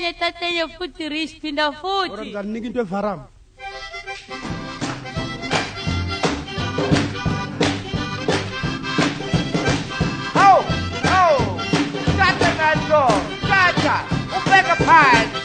tatenye futhi rich phinda ora futhi ngizaninika into evarama Shut the man door. Shut. Ubeka phansi.